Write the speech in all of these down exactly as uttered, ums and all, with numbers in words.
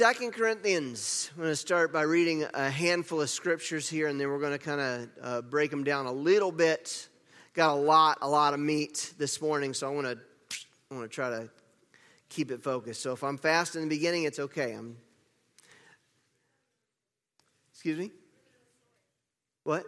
Second Corinthians. I'm going to start by reading a handful of scriptures here, and then we're going to kind of uh, break them down a little bit. Got a lot, a lot of meat this morning, so I want to, I want to try to keep it focused. So if I'm fast in the beginning, it's okay. I'm. Excuse me? What?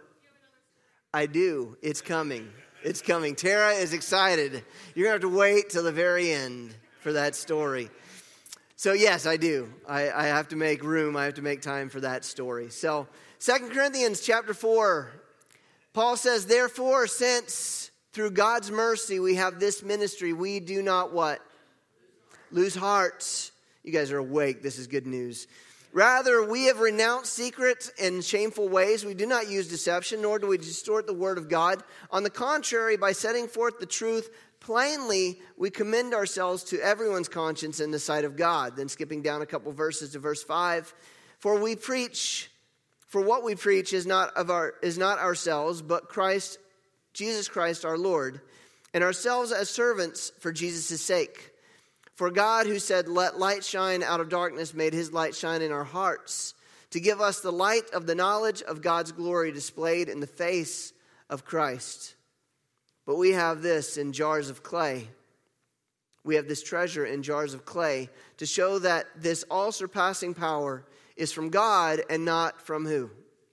I do. It's coming. It's coming. Tara is excited. You're going to have to wait till the very end for that story. So yes, I do. I, I have to make room. I have to make time for that story. So Second Corinthians chapter four, Paul says, therefore, since through God's mercy we have this ministry, we do not what? Lose heart. You guys are awake. This is good news. Rather, we have renounced secret and shameful ways. We do not use deception, nor do we distort the word of God. On the contrary, by setting forth the truth plainly, we commend ourselves to everyone's conscience in the sight of God. Then skipping down a couple verses to verse five. For we preach, for what we preach is not of our is not ourselves, but Christ, Jesus Christ our Lord, and ourselves as servants for Jesus' sake. For God, who said, let light shine out of darkness, made his light shine in our hearts, to give us the light of the knowledge of God's glory displayed in the face of Christ. But we have this in jars of clay. We have this treasure in jars of clay to show that this all-surpassing power is from God and not from who?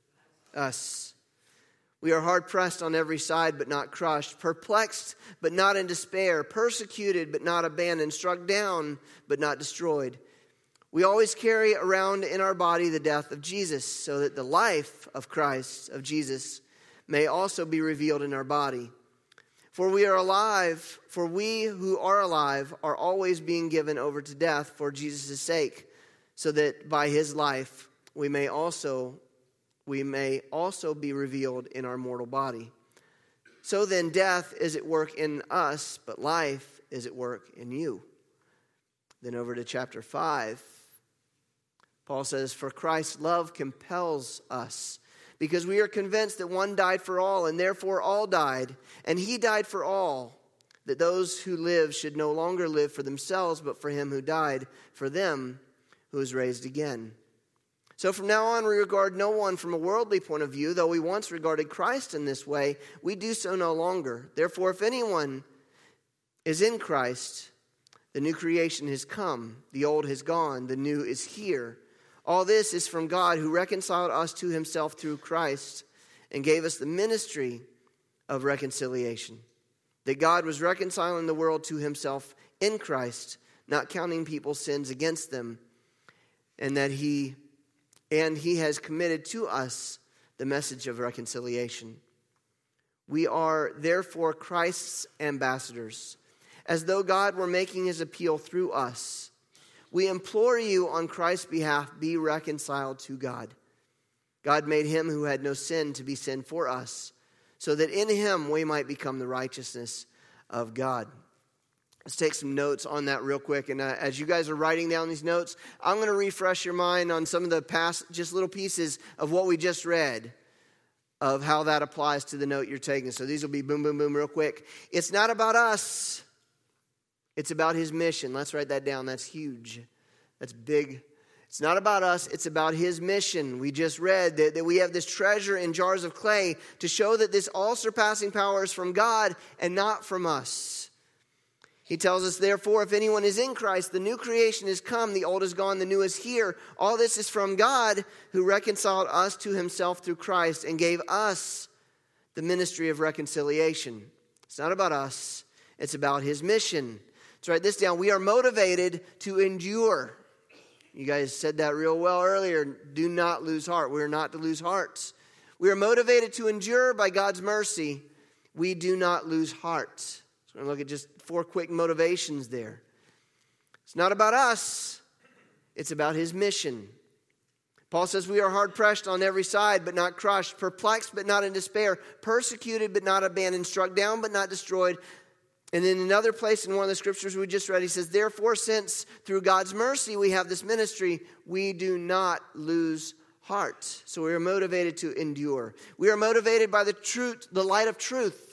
Us. We are hard-pressed on every side, but not crushed, perplexed, but not in despair, persecuted, but not abandoned, struck down, but not destroyed. We always carry around in our body the death of Jesus, so that the life of Christ, of Jesus, may also be revealed in our body. For we are alive, for we who are alive are always being given over to death for Jesus' sake, so that by his life we may also we may also be revealed in our mortal body. So then death is at work in us, but life is at work in you. Then over to chapter five, Paul says, for Christ's love compels us, because we are convinced that one died for all, and therefore all died, and he died for all, that those who live should no longer live for themselves, but for him who died for them, who was raised again. So from now on, we regard no one from a worldly point of view. Though we once regarded Christ in this way, we do so no longer. Therefore, if anyone is in Christ, the new creation has come. The old has gone. The new is here. All this is from God, who reconciled us to himself through Christ and gave us the ministry of reconciliation. That God was reconciling the world to himself in Christ, not counting people's sins against them, and that he... And he has committed to us the message of reconciliation. We are therefore Christ's ambassadors, as though God were making his appeal through us. We implore you on Christ's behalf, be reconciled to God. God made him who had no sin to be sin for us, so that in him we might become the righteousness of God. Let's take some notes on that real quick. And uh, as you guys are writing down these notes, I'm going to refresh your mind on some of the past, just little pieces of what we just read, of how that applies to the note you're taking. So these will be boom, boom, boom real quick. It's not about us. It's about his mission. Let's write that down. That's huge. That's big. It's not about us. It's about his mission. We just read that, that we have this treasure in jars of clay to show that this all-surpassing power is from God and not from us. He tells us, therefore, if anyone is in Christ, the new creation is come, the old is gone, the new is here. All this is from God, who reconciled us to himself through Christ and gave us the ministry of reconciliation. It's not about us. It's about his mission. Let's write this down. We are motivated to endure. You guys said that real well earlier. Do not lose heart. We are not to lose hearts. We are motivated to endure by God's mercy. We do not lose heart. So we're going to look at just four quick motivations there. It's not about us. It's about his mission. Paul says we are hard-pressed on every side, but not crushed, perplexed, but not in despair, persecuted, but not abandoned, struck down, but not destroyed. And in another place in one of the scriptures we just read, he says, therefore, since through God's mercy we have this ministry, we do not lose heart. So we are motivated to endure. We are motivated by the truth, the light of truth.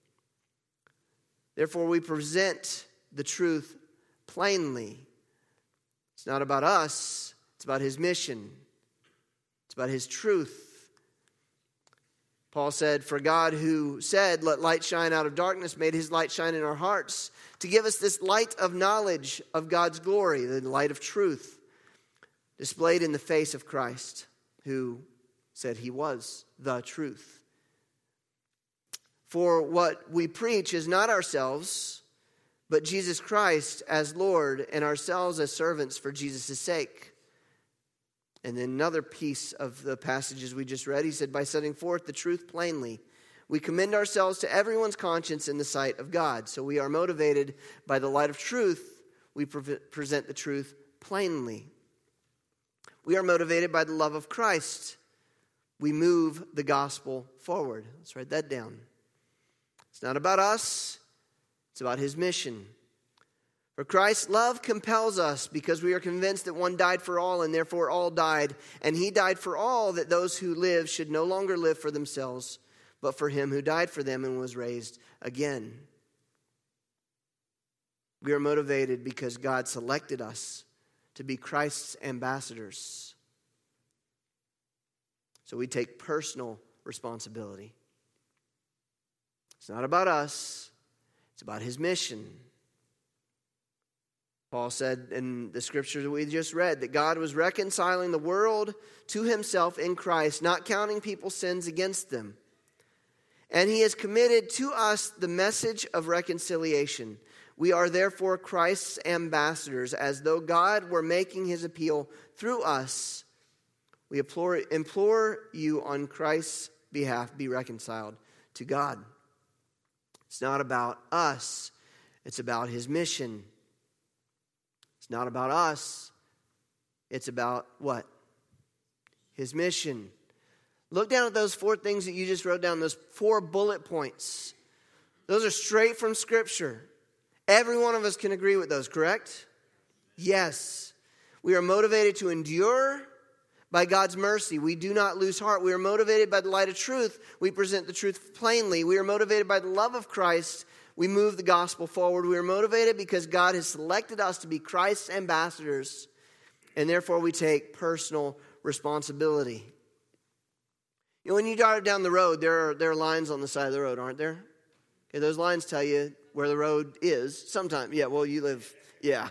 Therefore, we present the truth plainly. It's not about us. It's about his mission. It's about his truth. Paul said, for God who said, let light shine out of darkness, made his light shine in our hearts to give us this light of knowledge of God's glory, the light of truth, displayed in the face of Christ, who said he was the truth. For what we preach is not ourselves, but Jesus Christ as Lord, and ourselves as servants for Jesus' sake. And then another piece of the passages we just read, he said, by setting forth the truth plainly, we commend ourselves to everyone's conscience in the sight of God. So we are motivated by the light of truth. We pre- present the truth plainly. We are motivated by the love of Christ. We move the gospel forward. Let's write that down. It's not about us. It's about his mission. For Christ's love compels us because we are convinced that one died for all and therefore all died. And he died for all that those who live should no longer live for themselves, but for him who died for them and was raised again. We are motivated because God selected us to be Christ's ambassadors. So we take personal responsibility. It's not about us. It's about his mission. Paul said in the scripture that we just read that God was reconciling the world to himself in Christ, not counting people's sins against them. And he has committed to us the message of reconciliation. We are therefore Christ's ambassadors, as though God were making his appeal through us. We implore, implore you on Christ's behalf, be reconciled to God. It's not about us. It's about his mission. It's not about us. It's about what? His mission. Look down at those four things that you just wrote down, those four bullet points. Those are straight from Scripture. Every one of us can agree with those, correct? Yes. We are motivated to endure by God's mercy. We do not lose heart. We are motivated by the light of truth. We present the truth plainly. We are motivated by the love of Christ. We move the gospel forward. We are motivated because God has selected us to be Christ's ambassadors, and therefore we take personal responsibility. You know, when you drive down the road, there are, there are lines on the side of the road, aren't there? Okay, those lines tell you where the road is. Sometimes, yeah, well, you live, yeah.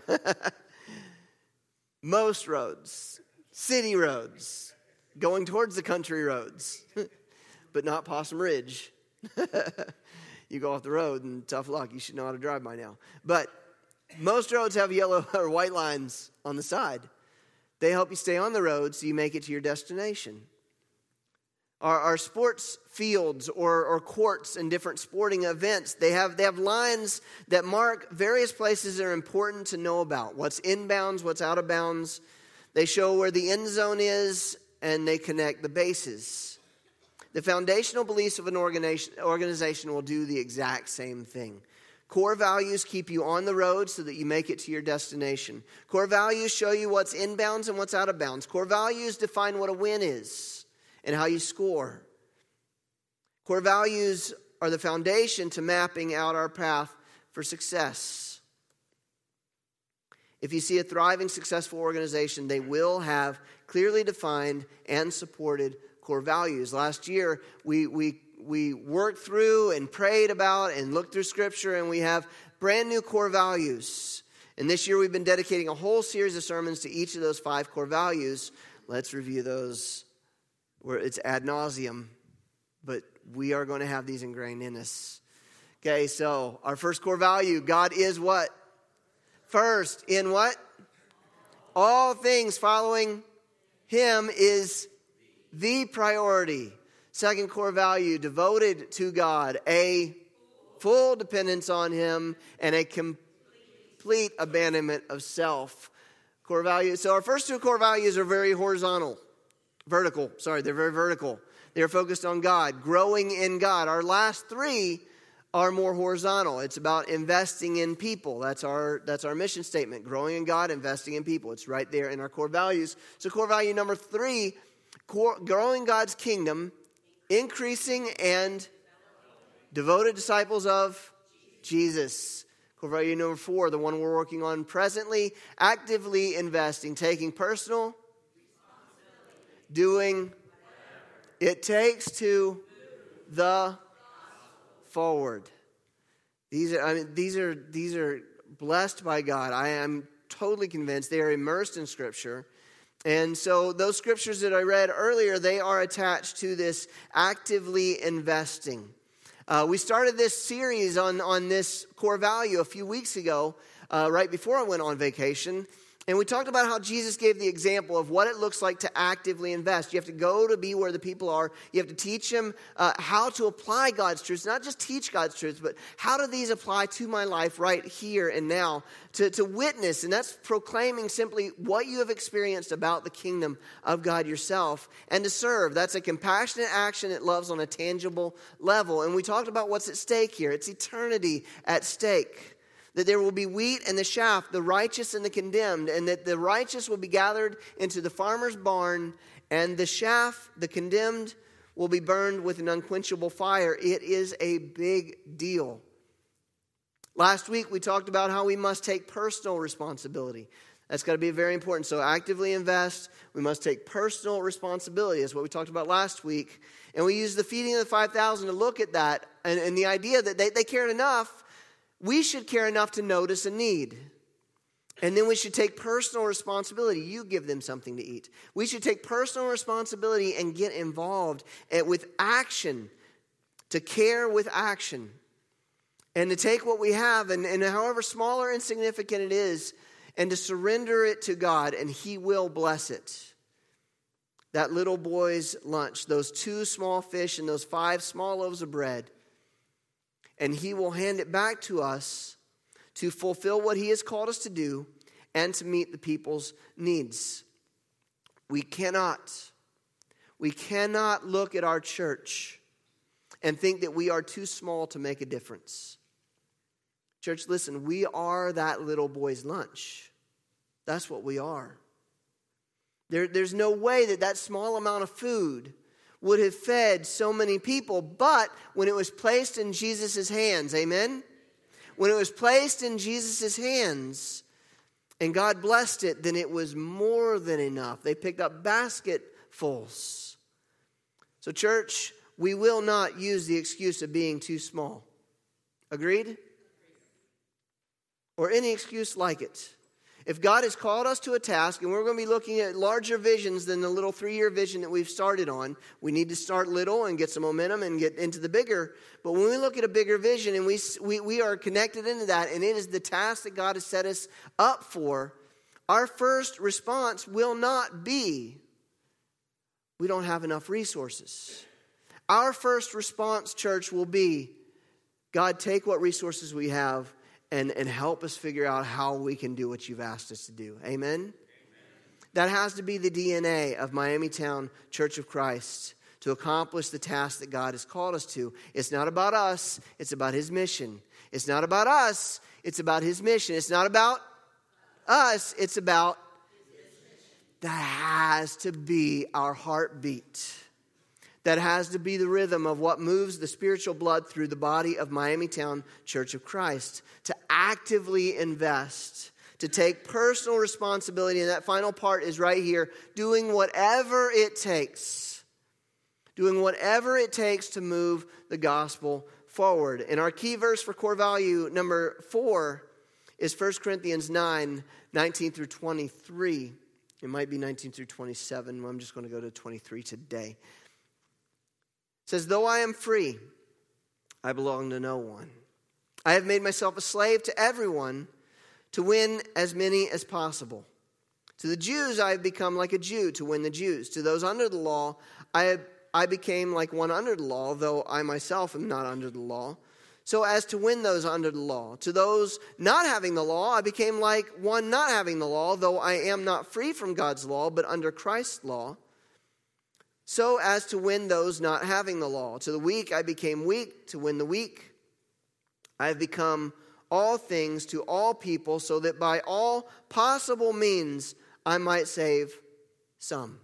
Most roads, city roads, going towards the country roads, but not Possum Ridge. You go off the road and tough luck. You should know how to drive by now. But most roads have yellow or white lines on the side. They help you stay on the road so you make it to your destination. Our, our sports fields or, or courts and different sporting events, they have, they have lines that mark various places that are important to know about. What's inbounds, what's out of bounds. They show where the end zone is, and they connect the bases. The foundational beliefs of an organization, organization will do the exact same thing. Core values keep you on the road so that you make it to your destination. Core values show you what's inbounds and what's out of bounds. Core values define what a win is and how you score. Core values are the foundation to mapping out our path for success. If you see a thriving, successful organization, they will have clearly defined and supported core values. Last year, we we we worked through and prayed about and looked through Scripture, and we have brand new core values. And this year, we've been dedicating a whole series of sermons to each of those five core values. Let's review those. Where it's ad nauseum, but we are going to have these ingrained in us. Okay, so our first core value: God is what? First in what? All things following him is the priority. Second core value, devoted to God, a full dependence on him, and a complete abandonment of self. Core value. So our first two core values are very horizontal. Vertical. Sorry, they're very vertical. They're focused on God, growing in God. Our last three are more horizontal. It's about investing in people. That's our that's our mission statement. Growing in God, investing in people. It's right there in our core values. So core value number three, core, growing God's kingdom, increasing and devoted disciples of Jesus. Core value number four, the one we're working on presently, actively investing, taking personal doing it takes to the forward. These are, I mean, these are, these are blessed by God. I am totally convinced they are immersed in Scripture. And so those scriptures that I read earlier, they are attached to this actively investing. Uh, we started this series on, on this core value a few weeks ago, uh, right before I went on vacation. And we talked about how Jesus gave the example of what it looks like to actively invest. You have to go to be where the people are. You have to teach them uh, how to apply God's truths. Not just teach God's truths, but how do these apply to my life right here and now? To, to witness, and that's proclaiming simply what you have experienced about the kingdom of God yourself. And to serve, that's a compassionate action that loves on a tangible level. And we talked about what's at stake here. It's eternity at stake. That there will be wheat and the chaff, the righteous and the condemned, and that the righteous will be gathered into the farmer's barn, and the chaff, the condemned, will be burned with an unquenchable fire. It is a big deal. Last week we talked about how we must take personal responsibility. That's got to be very important. So actively invest. We must take personal responsibility. That's what we talked about last week. And we used the feeding of the five thousand to look at that, and, and the idea that they, they cared enough. We should care enough to notice a need. And then we should take personal responsibility. You give them something to eat. We should take personal responsibility and get involved with action, to care with action. And to take what we have, and, and however small or insignificant it is, and to surrender it to God, and He will bless it. That little boy's lunch, those two small fish and those five small loaves of bread, and He will hand it back to us to fulfill what He has called us to do and to meet the people's needs. We cannot, we cannot look at our church and think that we are too small to make a difference. Church, listen, we are that little boy's lunch. That's what we are. There, there's no way that that small amount of food would have fed so many people, but when it was placed in Jesus' hands, amen? When it was placed in Jesus' hands and God blessed it, then it was more than enough. They picked up basketfuls. So church, we will not use the excuse of being too small. Agreed? Or any excuse like it. If God has called us to a task, and we're going to be looking at larger visions than the little three-year vision that we've started on, we need to start little and get some momentum and get into the bigger. But when we look at a bigger vision and we, we, we are connected into that, and it is the task that God has set us up for, our first response will not be, we don't have enough resources. Our first response, church, will be, God, take what resources we have And, and help us figure out how we can do what you've asked us to do. Amen? Amen? That has to be the D N A of Miamitown Church of Christ to accomplish the task that God has called us to. It's not about us. It's about His mission. It's not about us. It's about His mission. It's not about us. It's about His mission. That has to be our heartbeat. That has to be the rhythm of what moves the spiritual blood through the body of Miamitown Church of Christ. To actively invest, to take personal responsibility. And that final part is right here. Doing whatever it takes. Doing whatever it takes to move the gospel forward. And our key verse for core value number four is First Corinthians nine, nineteen through twenty-three. It might be nineteen through twenty-seven. I'm just going to go to twenty-three today. It says, though I am free, I belong to no one. I have made myself a slave to everyone to win as many as possible. To the Jews, I have become like a Jew to win the Jews. To those under the law, I, have, I became like one under the law, though I myself am not under the law, so as to win those under the law. To those not having the law, I became like one not having the law, though I am not free from God's law, but under Christ's law, so as to win those not having the law. To the weak I became weak to win the weak. I have become all things to all people, so that by all possible means I might save some.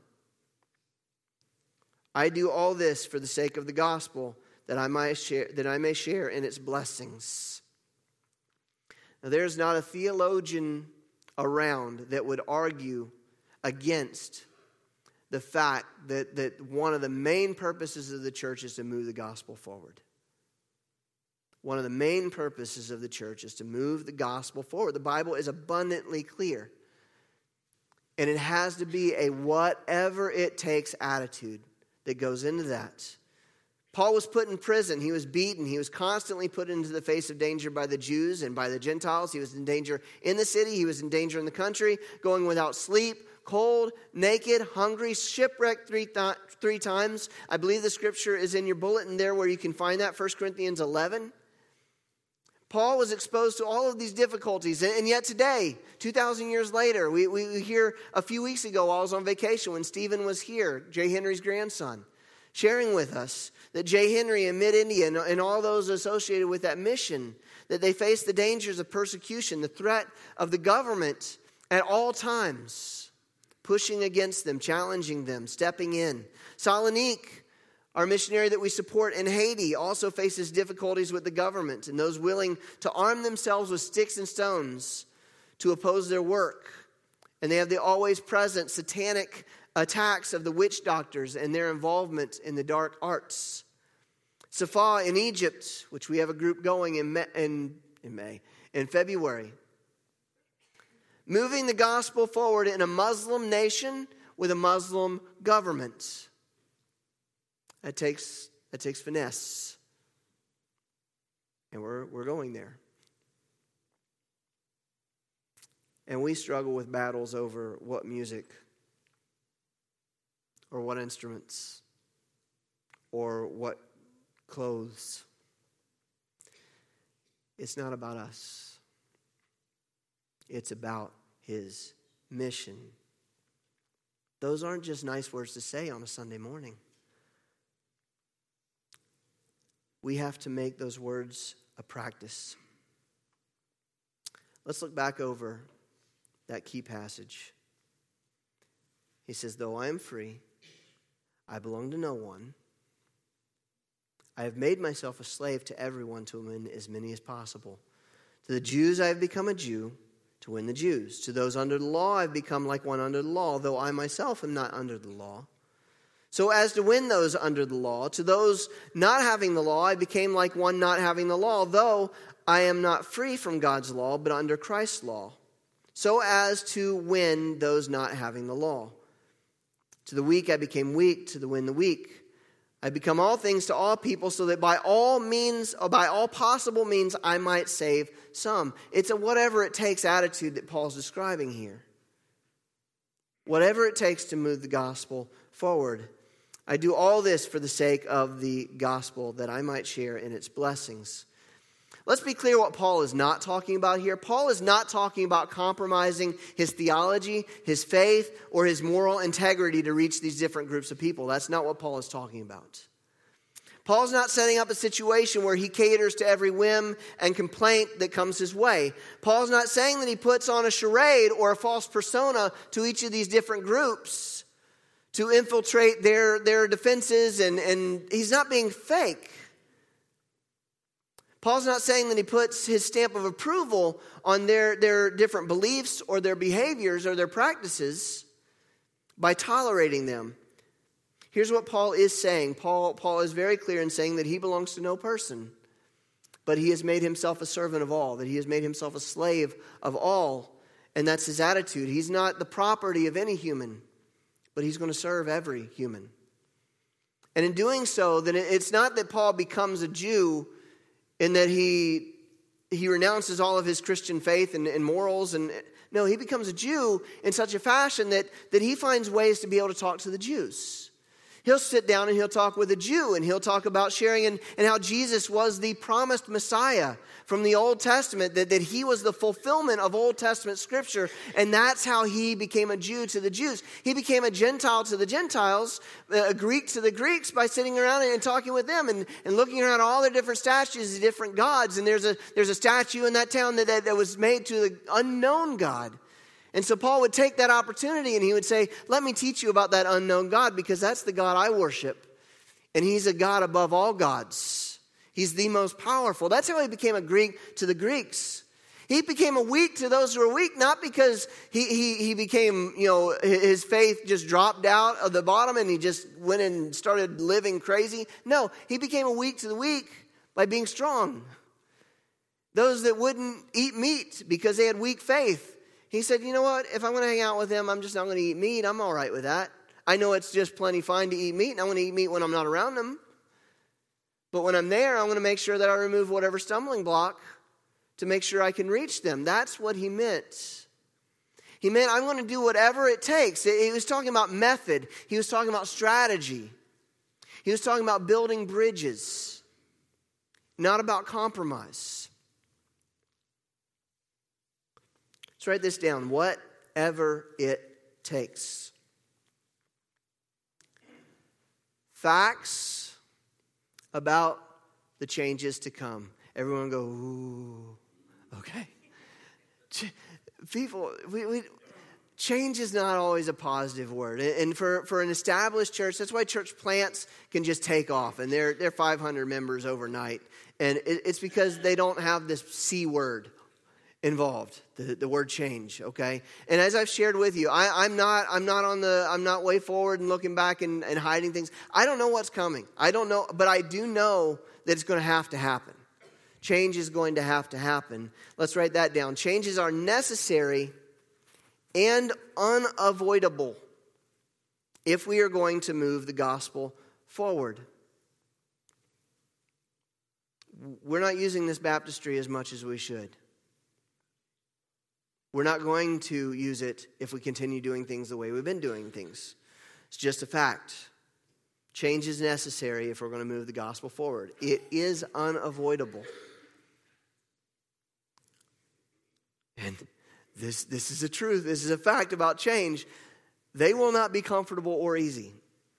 I do all this for the sake of the gospel, that I might share, that I may share in its blessings. Now, there's not a theologian around that would argue against the fact that, that one of the main purposes of the church is to move the gospel forward. One of the main purposes of the church is to move the gospel forward. The Bible is abundantly clear. And it has to be a whatever it takes attitude that goes into that. Paul was put in prison. He was beaten. He was constantly put into the face of danger by the Jews and by the Gentiles. He was in danger in the city. He was in danger in the country, going without sleep, cold, naked, hungry, shipwrecked three, th- three times. I believe the scripture is in your bulletin there where you can find that, First Corinthians eleven. Paul was exposed to all of these difficulties. And yet today, two thousand years later, we, we hear a few weeks ago while I was on vacation when Stephen was here, Jay Henry's grandson, sharing with us that Jay Henry in mid-India and, and all those associated with that mission, that they face the dangers of persecution, the threat of the government at all times, pushing against them, challenging them, stepping in. Salonique, our missionary that we support in Haiti, also faces difficulties with the government and those willing to arm themselves with sticks and stones to oppose their work. And they have the always present satanic attacks of the witch doctors and their involvement in the dark arts. Safa in Egypt, which we have a group going in May, in, in May, in February. Moving the gospel forward in a Muslim nation with a Muslim government. That takes, that takes finesse. And we're, we're going there. And we struggle with battles over what music or what instruments or what clothes. It's not about us. It's about his mission. Those aren't just nice words to say on a Sunday morning. We have to make those words a practice. Let's look back over that key passage. He says, though I am free, I belong to no one. I have made myself a slave to everyone to win as many as possible. To the Jews I have become a Jew to win the Jews. To those under the law I have become like one under the law, though I myself am not under the law, so as to win those under the law. To those not having the law, I became like one not having the law, though I am not free from God's law, but under Christ's law, so as to win those not having the law. To the weak I became weak, to the win the weak. I become all things to all people, so that by all means, or by all possible means, I might save some. It's a whatever it takes attitude that Paul's describing here. Whatever it takes to move the gospel forward. I do all this for the sake of the gospel, that I might share in its blessings. Let's be clear what Paul is not talking about here. Paul is not talking about compromising his theology, his faith, or his moral integrity to reach these different groups of people. That's not what Paul is talking about. Paul's not setting up a situation where he caters to every whim and complaint that comes his way. Paul's not saying that he puts on a charade or a false persona to each of these different groups to infiltrate their, their defenses, and, and he's not being fake. Paul's not saying that he puts his stamp of approval on their, their different beliefs or their behaviors or their practices by tolerating them. Here's what Paul is saying. Paul, Paul is very clear in saying that he belongs to no person, but he has made himself a servant of all, that he has made himself a slave of all, and that's his attitude. He's not the property of any human, but he's going to serve every human. And in doing so, then it's not that Paul becomes a Jew in that he he renounces all of his Christian faith and, and morals. And no, he becomes a Jew in such a fashion that, that he finds ways to be able to talk to the Jews. He'll sit down and he'll talk with a Jew, and he'll talk about sharing and, and how Jesus was the promised Messiah from the Old Testament, that, that he was the fulfillment of Old Testament scripture, and that's how he became a Jew to the Jews. He became a Gentile to the Gentiles, a Greek to the Greeks, by sitting around and talking with them and, and looking around all their different statues of different gods. And there's a, there's a statue in that town that, that, that was made to the unknown God. And so Paul would take that opportunity and he would say, let me teach you about that unknown God, because that's the God I worship. And he's a God above all gods. He's the most powerful. That's how he became a Greek to the Greeks. He became a weak to those who are weak, not because he, he, he became, you know, his faith just dropped out of the bottom and he just went and started living crazy. No, he became a weak to the weak by being strong. Those that wouldn't eat meat because they had weak faith. He said, you know what, if I'm going to hang out with them, I'm just not going to eat meat. I'm all right with that. I know it's just plenty fine to eat meat, and I'm going to eat meat when I'm not around them. But when I'm there, I'm going to make sure that I remove whatever stumbling block to make sure I can reach them. That's what he meant. He meant I'm going to do whatever it takes. He was talking about method. He was talking about strategy. He was talking about building bridges, not about compromise. Let's write this down. Whatever it takes. Facts about the changes to come. Everyone go, ooh, okay. Ch- people, we, we, change is not always a positive word. And for, for an established church, that's why church plants can just take off. And they're, they're five hundred members overnight. And it, it's because they don't have this C word involved, the, the word change, okay? And as I've shared with you, I, I'm not I'm not on the I'm not way forward and looking back and, and hiding things. I don't know what's coming. I don't know, but I do know that it's going to have to happen. Change is going to have to happen. Let's write that down. Changes are necessary and unavoidable if we are going to move the gospel forward. We're not using this baptistry as much as we should. We're not going to use it if we continue doing things the way we've been doing things. It's just a fact. Change is necessary if we're going to move the gospel forward. It is unavoidable. And this, this is a truth. This is a fact about change. They will not be comfortable or easy.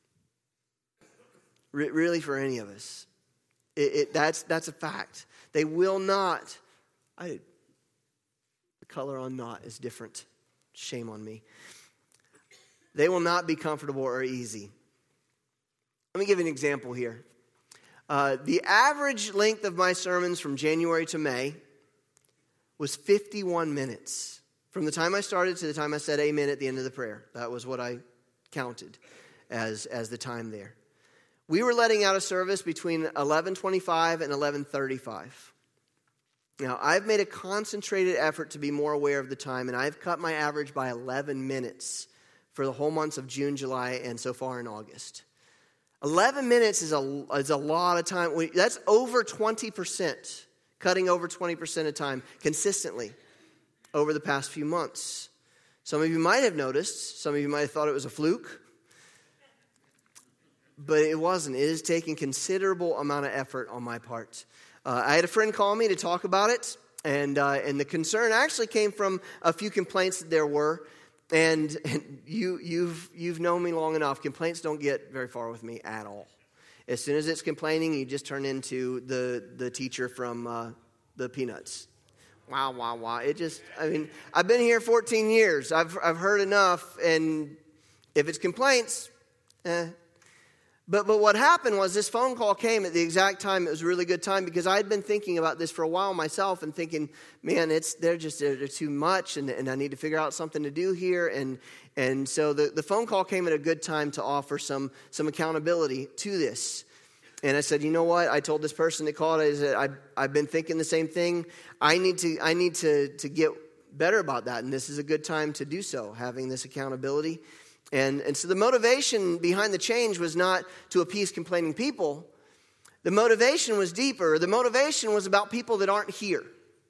Re- really for any of us. It, it, that's, that's a fact. They will not. I, the color on not is different. Shame on me. They will not be comfortable or easy. Let me give you an example here. Uh, the average length of my sermons from January to May was fifty-one minutes. From the time I started to the time I said amen at the end of the prayer. That was what I counted as, as the time there. We were letting out a service between eleven twenty-five and eleven thirty-five. Now, I've made a concentrated effort to be more aware of the time, and I've cut my average by eleven minutes for the whole months of June, July, and so far in August. eleven minutes is a, is a lot of time. That's over twenty percent, cutting over twenty percent of time consistently over the past few months. Some of you might have noticed. Some of you might have thought it was a fluke. But it wasn't. It is taking considerable amount of effort on my part. Uh, I had a friend call me to talk about it, and uh, and the concern actually came from a few complaints that there were. And, and you, you've you've known me long enough. Complaints don't get very far with me at all. As soon as it's complaining, you just turn into the the teacher from uh, the Peanuts. Wow, wow, wow! It just, I mean, I've been here fourteen years. I've I've heard enough, and if it's complaints, eh. But but what happened was this phone call came at the exact time. It was a really good time because I had been thinking about this for a while myself and thinking, man, it's they're just they're, they're too much, and, and I need to figure out something to do here. And and so the, the phone call came at a good time to offer some some accountability to this. And I said, you know what? I told this person that called. I said, I I've been thinking the same thing. I need to I need to to get better about that, and this is a good time to do so, having this accountability. And, and so the motivation behind the change was not to appease complaining people. The motivation was deeper. The motivation was about people that aren't here.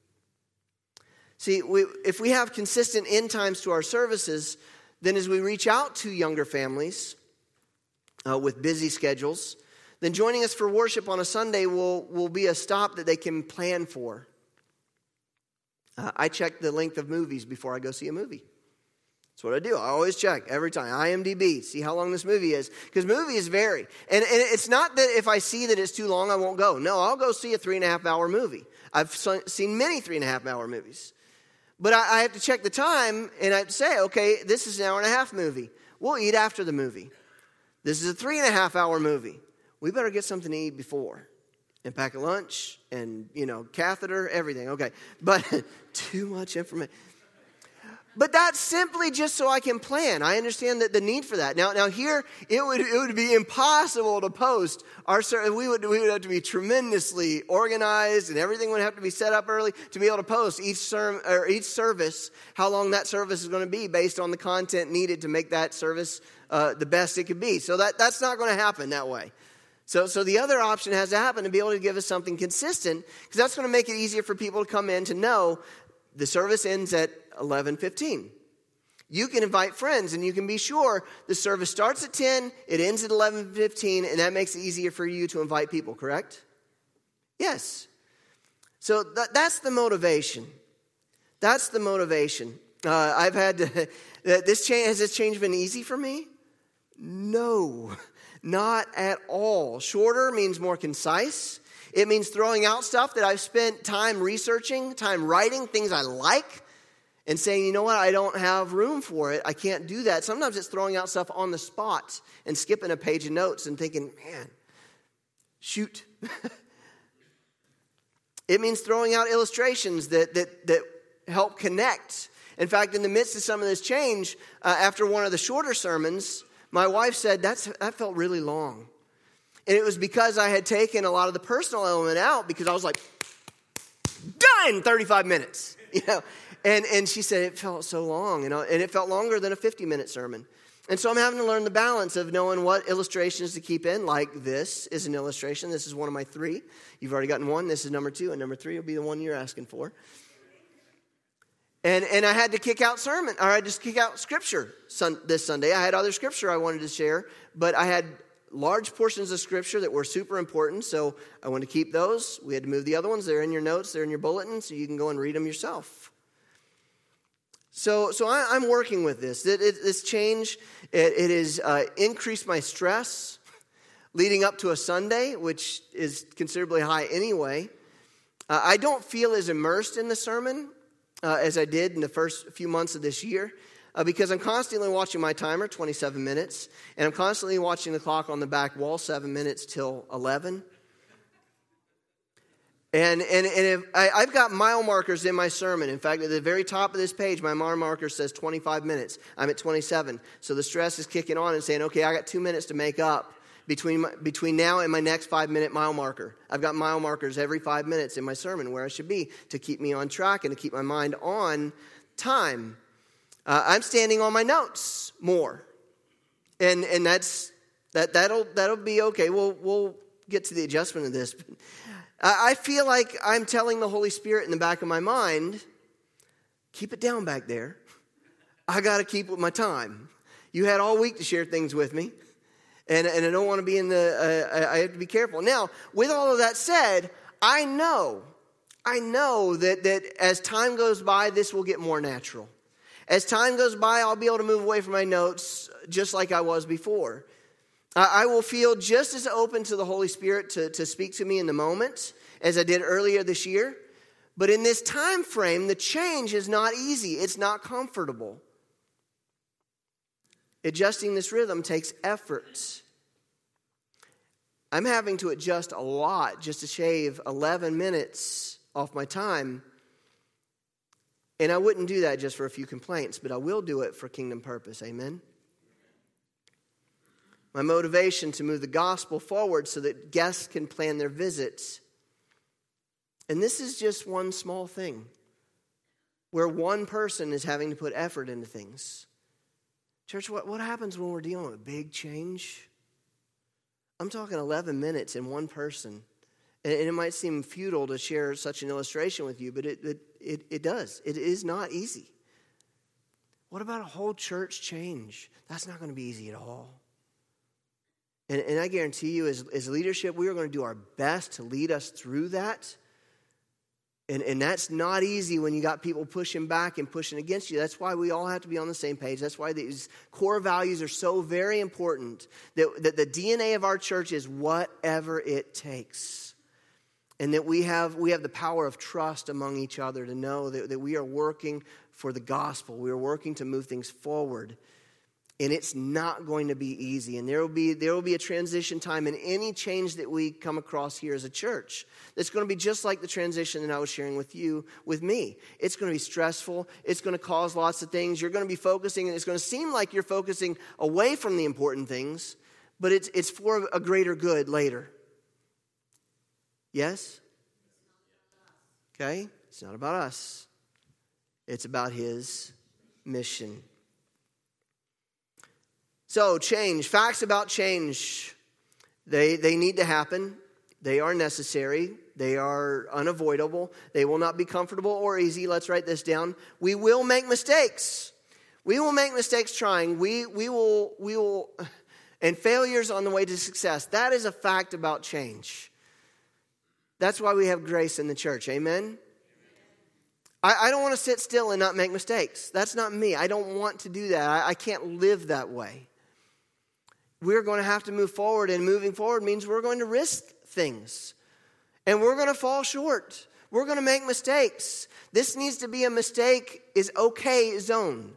See, we, if we have consistent end times to our services, then as we reach out to younger families uh, with busy schedules, then joining us for worship on a Sunday will, will be a stop that they can plan for. Uh, I check the length of movies before I go see a movie. That's what I do. I always check every time. I M D B, see how long this movie is. Because movies vary. And, and it's not that if I see that it's too long, I won't go. No, I'll go see a three and a half hour movie. I've seen many three and a half hour movies. But I, I have to check the time and I have to say, okay, this is an hour and a half movie. We'll eat after the movie. This is a three and a half hour movie. We better get something to eat before. and pack a lunch and, you know, catheter, everything. Okay, but too much information. But that's simply just so I can plan. I understand that the need for that. Now, now here it would it would be impossible to post our service. We would we would have to be tremendously organized, and everything would have to be set up early to be able to post each sermon or each service, how long that service is going to be based on the content needed to make that service uh, the best it could be. So that that's not going to happen that way. So, so the other option has to happen to be able to give us something consistent, because that's going to make it easier for people to come in to know the service ends at eleven fifteen. You can invite friends, and you can be sure the service starts at ten, it ends at eleven fifteen, and that makes it easier for you to invite people, correct? Yes. So that, that's the motivation. That's the motivation. Uh, I've had to, this change, has this change been easy for me? No, not at all. Shorter means more concise. It means throwing out stuff that I've spent time researching, time writing, things I like, and saying, you know what, I don't have room for it. I can't do that. Sometimes it's throwing out stuff on the spot and skipping a page of notes and thinking, man, shoot. It means throwing out illustrations that, that, that help connect. In fact, in the midst of some of this change, uh, after one of the shorter sermons, my wife said, That's, that felt really long. And it was because I had taken a lot of the personal element out, because I was like, done in thirty-five minutes. You know, and, and she said it felt so long, you know, and it felt longer than a fifty-minute sermon. And so I'm having to learn the balance of knowing what illustrations to keep in, like this is an illustration. This is one of my three. You've already gotten one. This is number two, and number three will be the one you're asking for. And and I had to kick out sermon, or I just kick out scripture sun, this Sunday. I had other scripture I wanted to share, but I had large portions of scripture that were super important, so I wanted to keep those. We had to move the other ones. They're in your notes. They're in your bulletin, so you can go and read them yourself. So so I, I'm working with this. It, it, this change, it, it has uh, increased my stress leading up to a Sunday, which is considerably high anyway. Uh, I don't feel as immersed in the sermon uh, as I did in the first few months of this year. Uh, because I'm constantly watching my timer, twenty-seven minutes, and I'm constantly watching the clock on the back wall, seven minutes till eleven. And and, and if I, I've got mile markers in my sermon. In fact, at the very top of this page, my mile marker says twenty-five minutes. I'm at twenty-seven. So the stress is kicking on and saying, okay, I got two minutes to make up between my, between now and my next five-minute mile marker. I've got mile markers every five minutes in my sermon where I should be to keep me on track and to keep my mind on time. Uh, I'm standing on my notes more, and and that's that that'll that'll be okay. We'll we'll get to the adjustment of this. I feel like I'm telling the Holy Spirit in the back of my mind, keep it down back there. I got to keep with my time. You had all week to share things with me, and and I don't want to be in the. Uh, I have to be careful. Now, with all of that said, I know, I know that that as time goes by, this will get more natural. As time goes by, I'll be able to move away from my notes just like I was before. I will feel just as open to the Holy Spirit to, to speak to me in the moment as I did earlier this year. But in this time frame, the change is not easy. It's not comfortable. Adjusting this rhythm takes effort. I'm having to adjust a lot just to shave eleven minutes off my time. And I wouldn't do that just for a few complaints, but I will do it for kingdom purpose. Amen? My motivation to move the gospel forward so that guests can plan their visits. And this is just one small thing where one person is having to put effort into things. Church, what, what happens when we're dealing with big change? I'm talking eleven minutes in one person. And it might seem futile to share such an illustration with you, but it, it, it, it does. It is not easy. What about a whole church change? That's not going to be easy at all. And, and I guarantee you, as, as leadership, we are going to do our best to lead us through that. And, and that's not easy when you got people pushing back and pushing against you. That's why we all have to be on the same page. That's why these core values are so very important. That, that the D N A of our church is whatever it takes. And that we have we have the power of trust among each other to know that, that we are working for the gospel. We are working to move things forward. And it's not going to be easy. And there will be there will be a transition time in any change that we come across here as a church. That's going to be just like the transition that I was sharing with you, with me. It's going to be stressful. It's going to cause lots of things. You're going to be focusing, and it's going to seem like you're focusing away from the important things, but it's it's for a greater good later. Yes? Okay? It's not about us. It's about his mission. So, change. Facts about change. They, they need to happen. They are necessary. They are unavoidable. They will not be comfortable or easy. Let's write this down. We will make mistakes. We will make mistakes trying. We, we will, we will, and failures on the way to success. That is a fact about change. That's why we have grace in the church. Amen? I, I don't want to sit still and not make mistakes. That's not me. I don't want to do that. I, I can't live that way. We're going to have to move forward, and moving forward means we're going to risk things. And we're going to fall short. We're going to make mistakes. This needs to be a mistake is okay zone.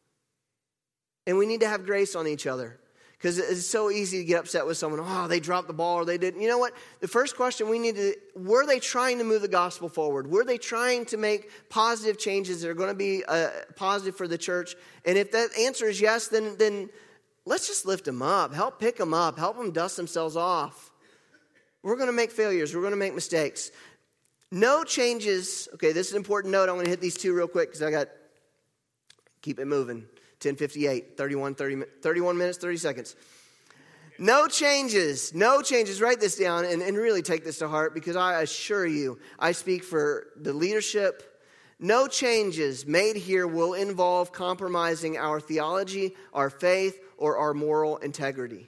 And we need to have grace on each other. Because it's so easy to get upset with someone. Oh, they dropped the ball or they didn't. You know what? The first question we need to, were they trying to move the gospel forward? Were they trying to make positive changes that are going to be uh, positive for the church? And if that answer is yes, then then let's just lift them up. Help pick them up. Help them dust themselves off. We're going to make failures. We're going to make mistakes. No changes. Okay, this is an important note. I'm going to hit these two real quick because I got, keep it moving. ten fifty-eight, thirty-one, thirty, thirty-one minutes, thirty seconds. No changes. No changes. Write this down and, and really take this to heart, because I assure you, I speak for the leadership. No changes made here will involve compromising our theology, our faith, or our moral integrity.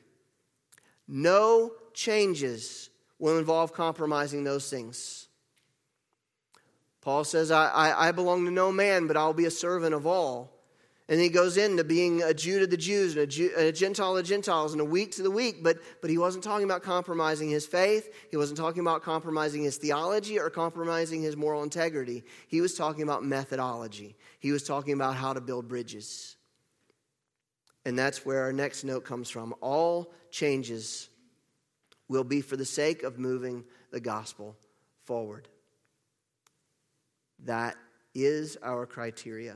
No changes will involve compromising those things. Paul says, I, I, I belong to no man, but I'll be a servant of all. And he goes into being a Jew to the Jews and a, Jew, a Gentile to the Gentiles and a weak to the weak. But, but he wasn't talking about compromising his faith. He wasn't talking about compromising his theology or compromising his moral integrity. He was talking about methodology. He was talking about how to build bridges. And that's where our next note comes from. All changes will be for the sake of moving the gospel forward. That is our criteria.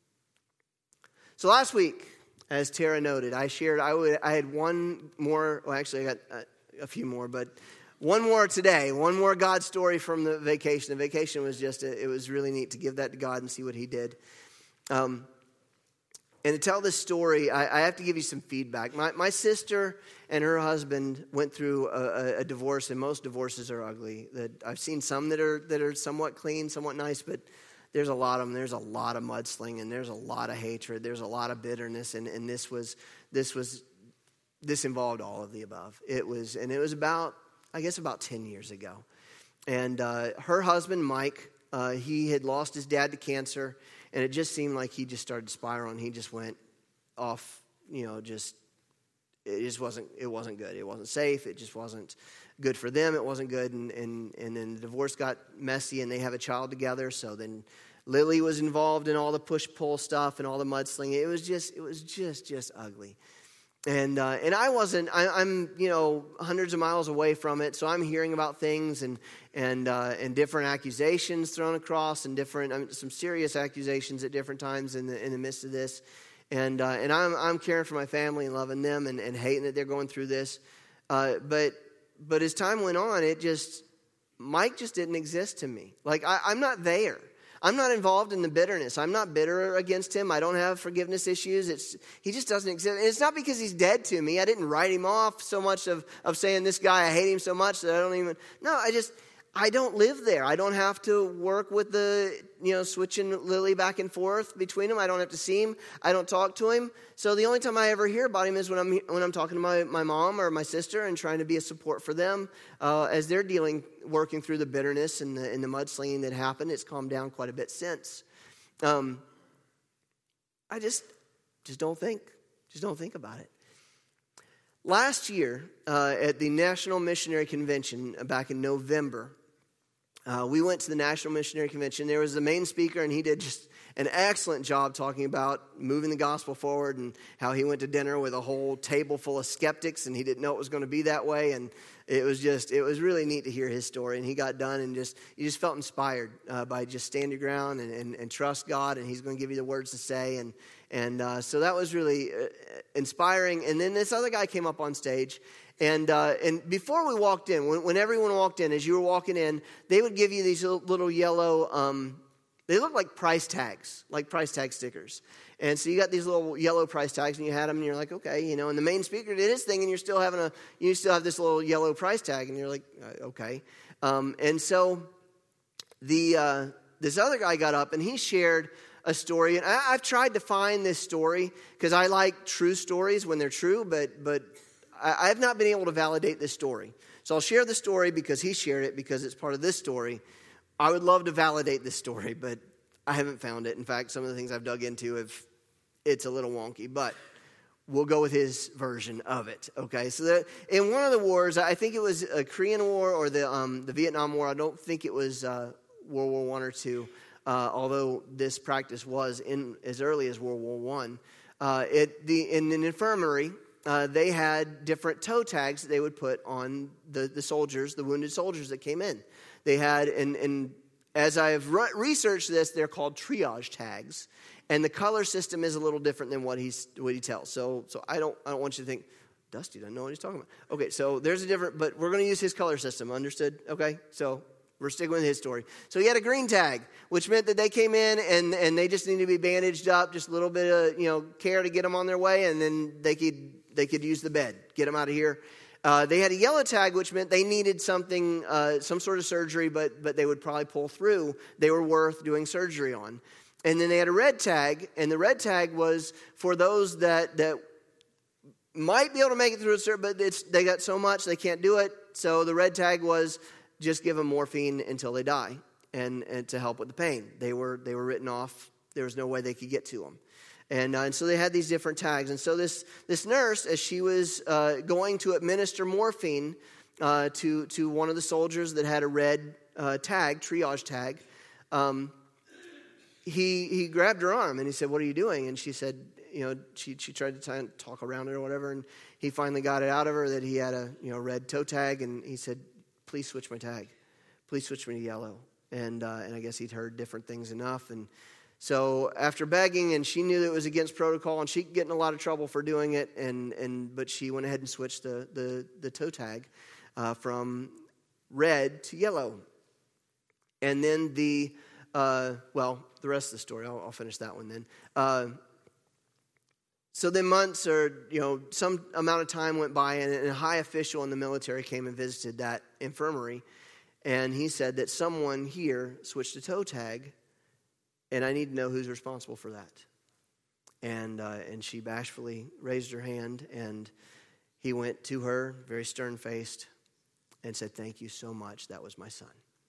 So last week, as Tara noted, I shared, I, would, I had one more, well actually I got a, a few more, but one more today, one more God story from the vacation. The vacation was just, a, it was really neat to give that to God and see what he did. Um, and to tell this story, I, I have to give you some feedback. My, my sister and her husband went through a, a divorce, and most divorces are ugly. That I've seen some that are that are somewhat clean, somewhat nice, but there's a lot of them. There's a lot of mudslinging. There's a lot of hatred. There's a lot of bitterness, and, and this was this was this involved all of the above. It was, and it was about I guess about ten years ago, and uh, her husband Mike, uh, he had lost his dad to cancer, and it just seemed like he just started spiraling. He just went off, you know, just it just wasn't it wasn't good. It wasn't safe. It just wasn't good for them. It wasn't good, and and and then the divorce got messy, and they have a child together. So then Lily was involved in all the push pull stuff and all the mudslinging. It was just it was just just ugly, and uh, and I wasn't. I, I'm you know hundreds of miles away from it, so I'm hearing about things and and uh, and different accusations thrown across, and different I mean, some serious accusations at different times in the in the midst of this, and uh, and I'm I'm caring for my family and loving them and, and hating that they're going through this, uh, but. But as time went on, it just, Mike just didn't exist to me. Like, I, I'm not there. I'm not involved in the bitterness. I'm not bitter against him. I don't have forgiveness issues. It's he just doesn't exist. And it's not because he's dead to me. I didn't write him off so much of, of saying this guy, I hate him so much that I don't even, no, I just, I don't live there. I don't have to work with the, you know, switching Lily back and forth between them. I don't have to see him. I don't talk to him. So the only time I ever hear about him is when I'm when I'm talking to my, my mom or my sister and trying to be a support for them uh, as they're dealing, working through the bitterness and the, and the mudslinging that happened. It's calmed down quite a bit since. Um, I just, just don't think, just don't think about it. Last year uh, at the National Missionary Convention back in November, uh, we went to the National Missionary Convention. There was the main speaker, and he did just an excellent job talking about moving the gospel forward and how he went to dinner with a whole table full of skeptics, and he didn't know it was going to be that way. And it was just, it was really neat to hear his story. And he got done, and just you just felt inspired uh, by just stand your ground and, and, and trust God, and he's going to give you the words to say. And and uh, so that was really uh, inspiring. And then this other guy came up on stage. And uh, and before we walked in, when, when everyone walked in, as you were walking in, they would give you these little, little yellow, um, they look like price tags, like price tag stickers. And so you got these little yellow price tags, and you had them, and you're like, okay, you know. And the main speaker did his thing, and you're still having a, you still have this little yellow price tag, and you're like, okay. Um, and so the uh, this other guy got up, and he shared a story, and I, I've tried to find this story because I like true stories when they're true, but but. I have not been able to validate this story. So I'll share the story because he shared it, because it's part of this story. I would love to validate this story, but I haven't found it. In fact, some of the things I've dug into, have, it's a little wonky, but we'll go with his version of it. Okay, so the, in one of the wars, I think it was a Korean War or the um, the Vietnam War. I don't think it was uh, World War One or two, uh, although this practice was in as early as World War One. Uh, it the in an infirmary. Uh, they had different toe tags that they would put on the, the soldiers, the wounded soldiers that came in. They had, and, and as I've re- researched this, they're called triage tags, and the color system is a little different than what he's what he tells. So, so I don't I don't want you to think Dusty doesn't know what he's talking about. Okay, so there's a different, but we're going to use his color system. Understood? Okay, so we're sticking with his story. So he had a green tag, which meant that they came in and and they just needed to be bandaged up, just a little bit of you know care to get them on their way, and then they could. They could use the bed, get them out of here. Uh, they had a yellow tag, which meant they needed something, uh, some sort of surgery, but but they would probably pull through. They were worth doing surgery on. And then they had a red tag, and the red tag was for those that that might be able to make it through a surgery, but it's they got so much they can't do it. So the red tag was just give them morphine until they die, and, and to help with the pain. They were they were written off. There was no way they could get to them. And, uh, and so they had these different tags. And so this this nurse, as she was uh, going to administer morphine uh, to, to one of the soldiers that had a red uh, tag, triage tag, um, he he grabbed her arm and he said, "What are you doing?" And she said, you know, she she tried to try and talk around it or whatever. And he finally got it out of her that he had a you know red toe tag. And he said, "Please switch my tag. Please switch me to yellow." And uh, and I guess he'd heard different things enough. And so after begging, and she knew that it was against protocol, and she could get in a lot of trouble for doing it, and, and but she went ahead and switched the the, the toe tag uh, from red to yellow. And then the, uh, well, the rest of the story, I'll, I'll finish that one then. Uh, so then months or, you know, some amount of time went by, and a high official in the military came and visited that infirmary, and he said that someone here switched a toe tag, and I need to know who's responsible for that. And uh, and she bashfully raised her hand, and he went to her, very stern-faced, and said, "Thank you so much. That was my son."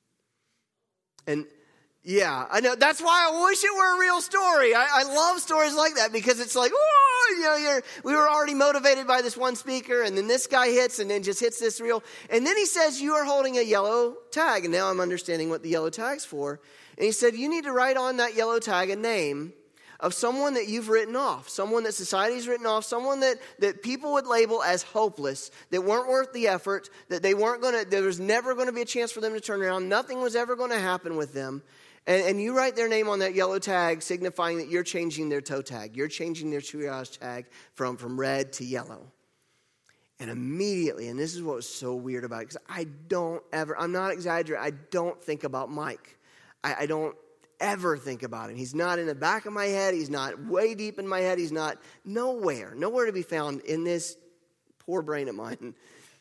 And yeah, I know. That's why I wish it were a real story. I, I love stories like that because it's like, oh, you know, you're, we were already motivated by this one speaker, and then this guy hits, and then just hits this real. And then he says, "You are holding a yellow tag," and now I'm understanding what the yellow tag's for. And he said, "You need to write on that yellow tag a name of someone that you've written off, someone that society's written off, someone that, that people would label as hopeless, that weren't worth the effort, that they weren't going to, there was never going to be a chance for them to turn around. Nothing was ever going to happen with them. And, and you write their name on that yellow tag, signifying that you're changing their toe tag. You're changing their triage tag from, from red to yellow." And immediately, and this is what was so weird about it, because I don't ever, I'm not exaggerating, I don't think about Mike. I, I don't ever think about him. He's not in the back of my head. He's not way deep in my head. He's not nowhere, nowhere to be found in this poor brain of mine.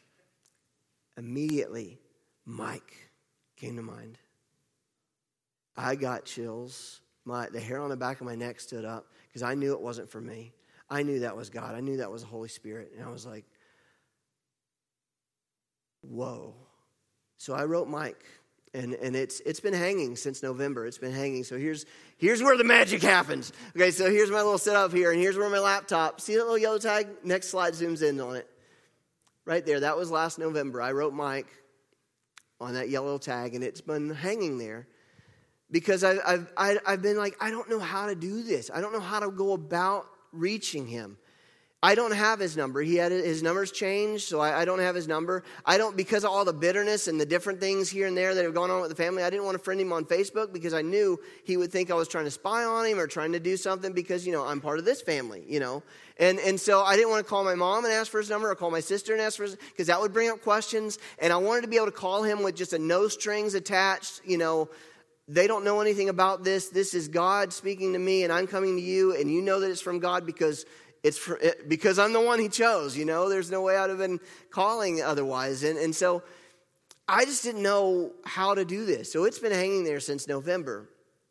Immediately, Mike came to mind. I got chills. My the hair on the back of my neck stood up because I knew it wasn't for me. I knew that was God. I knew that was the Holy Spirit. And I was like, whoa. So I wrote Mike. And and it's it's been hanging since November. It's been hanging. So here's here's where the magic happens. Okay, so here's my little setup here, and here's where my laptop. See that little yellow tag? Next slide zooms in on it. Right there. That was last November. I wrote Mike on that yellow tag, and it's been hanging there because I've, I've, I- I've been like, I don't know how to do this. I don't know how to go about reaching him. I don't have his number. He had his number's changed, so I, I don't have his number. I don't, because of all the bitterness and the different things here and there that have gone on with the family, I didn't want to friend him on Facebook because I knew he would think I was trying to spy on him or trying to do something because, you know, I'm part of this family, you know. And and so I didn't want to call my mom and ask for his number or call my sister and ask for his, because that would bring up questions. And I wanted to be able to call him with just a no strings attached, you know. They don't know anything about this. This is God speaking to me, and I'm coming to you, and you know that it's from God because it's for, it, because I'm the one he chose, you know. There's no way I'd have been calling otherwise. And, and so I just didn't know how to do this. So it's been hanging there since November.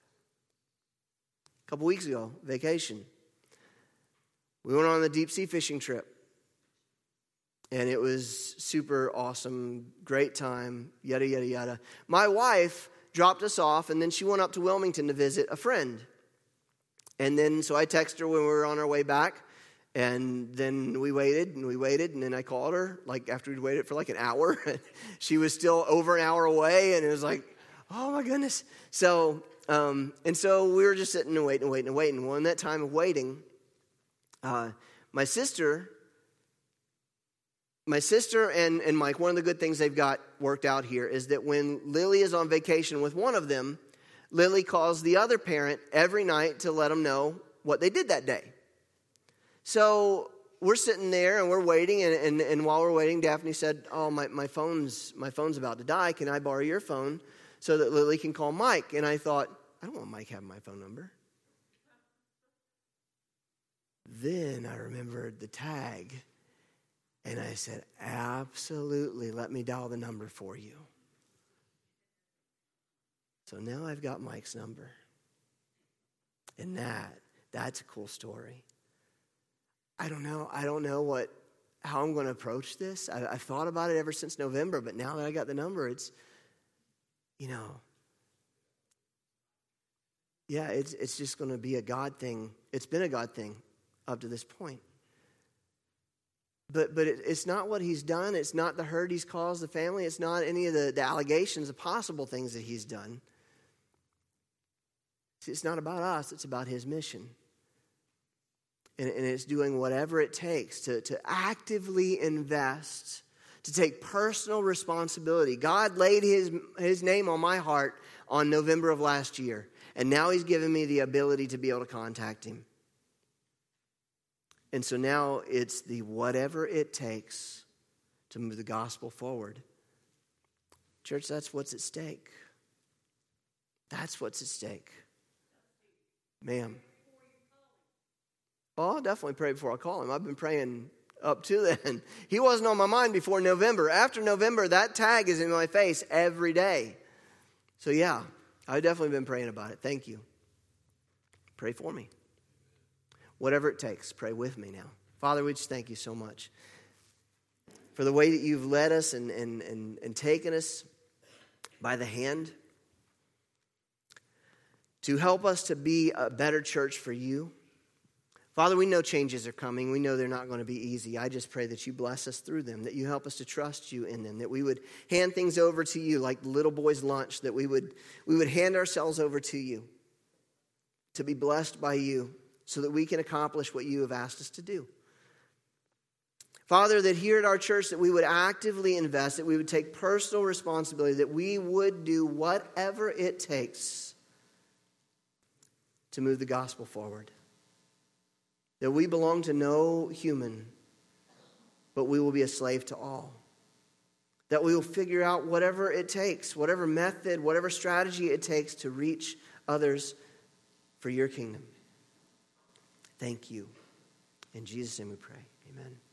A couple weeks ago, vacation. We went on a deep sea fishing trip. And it was super awesome, great time, yada, yada, yada. My wife dropped us off, and then she went up to Wilmington to visit a friend. And then, so I texted her when we were on our way back, and then we waited, and we waited, and then I called her, like, after we'd waited for like an hour. She was still over an hour away, and it was like, oh my goodness. So, um, and so we were just sitting and waiting and waiting and waiting. Well, in that time of waiting, uh, my sister... My sister and, and Mike, one of the good things they've got worked out here is that when Lily is on vacation with one of them, Lily calls the other parent every night to let them know what they did that day. So we're sitting there and we're waiting, and, and, and while we're waiting, Daphne said, oh, my, my phone's my phone's about to die. Can I borrow your phone so that Lily can call Mike? And I thought, I don't want Mike having my phone number. Then I remembered the tag. And I said, absolutely, let me dial the number for you. So now I've got Mike's number. And that, that's a cool story. I don't know, I don't know what, how I'm going to approach this. I, I've thought about it ever since November, but now that I got the number, it's, you know, yeah, it's, it's just going to be a God thing. It's been a God thing up to this point. But but it, it's not what he's done. It's not the hurt he's caused the family. It's not any of the, the allegations, the possible things that he's done. See, it's not about us. It's about his mission. And, and it's doing whatever it takes to, to actively invest, to take personal responsibility. God laid his, his name on my heart on November of last year. And now he's given me the ability to be able to contact him. And so now it's the whatever it takes to move the gospel forward. Church, that's what's at stake. That's what's at stake. Ma'am. Oh, I'll definitely pray before I call him. I've been praying up to then. He wasn't on my mind before November. After November, that tag is in my face every day. So yeah, I've definitely been praying about it. Thank you. Pray for me. Whatever it takes, pray with me now. Father, we just thank you so much for the way that you've led us and, and, and, and taken us by the hand to help us to be a better church for you. Father, we know changes are coming. We know they're not going to be easy. I just pray that you bless us through them, that you help us to trust you in them, that we would hand things over to you like the little boy's lunch, that we would, we would hand ourselves over to you to be blessed by you, so that we can accomplish what you have asked us to do. Father, that here at our church that we would actively invest, that we would take personal responsibility, that we would do whatever it takes to move the gospel forward. That we belong to no human, but we will be a slave to all. That we will figure out whatever it takes, whatever method, whatever strategy it takes to reach others for your kingdom. Thank you. In Jesus' name we pray. Amen.